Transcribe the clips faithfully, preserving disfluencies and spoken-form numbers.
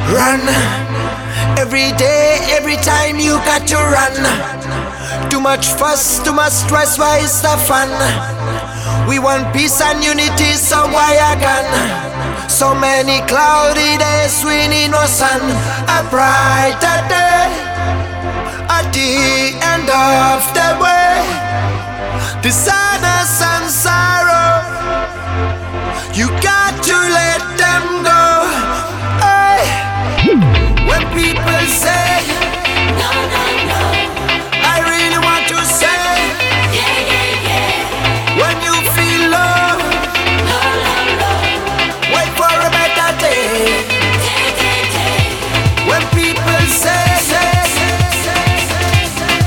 Run. Every day, every time you got to run. Too much fuss, too much stress, why is the fun? We want peace and unity, so why a gun? So many cloudy days, we need no sun. A brighter day, at the end of the way. The sadness and sorrow, you got to let them go. Hey. When people say no, no, no, I really want to say yeah, yeah, yeah. When you feel low, low, low, low, wait for a better day, day, day, day. When people say, say, say, say, say, say.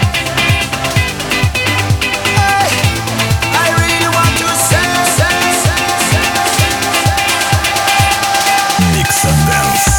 Hey, I really want to say, say, say, say, say. Mix and Dance.